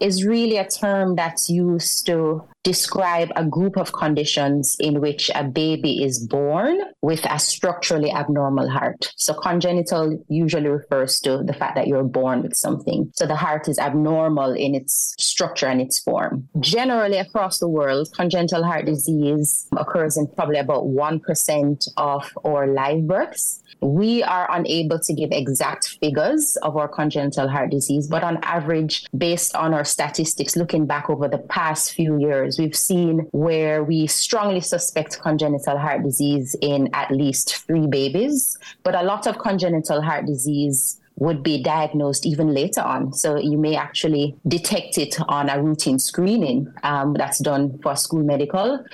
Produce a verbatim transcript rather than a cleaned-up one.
is really a term that's used to describe a group of conditions in which a baby is born with a structurally abnormal heart. So congenital usually refers to the fact that you're born with something. So the heart is abnormal in its structure and its form. Generally across the world, congenital heart disease occurs in probably about one percent of our live births. We are unable to give exact figures of our congenital heart disease, but on average, based on our statistics, looking back over the past few years, we've seen where we strongly suspect congenital heart disease in at least three babies. But a lot of congenital heart disease would be diagnosed even later on. So you may actually detect it on a routine screening um, that's done for school medical.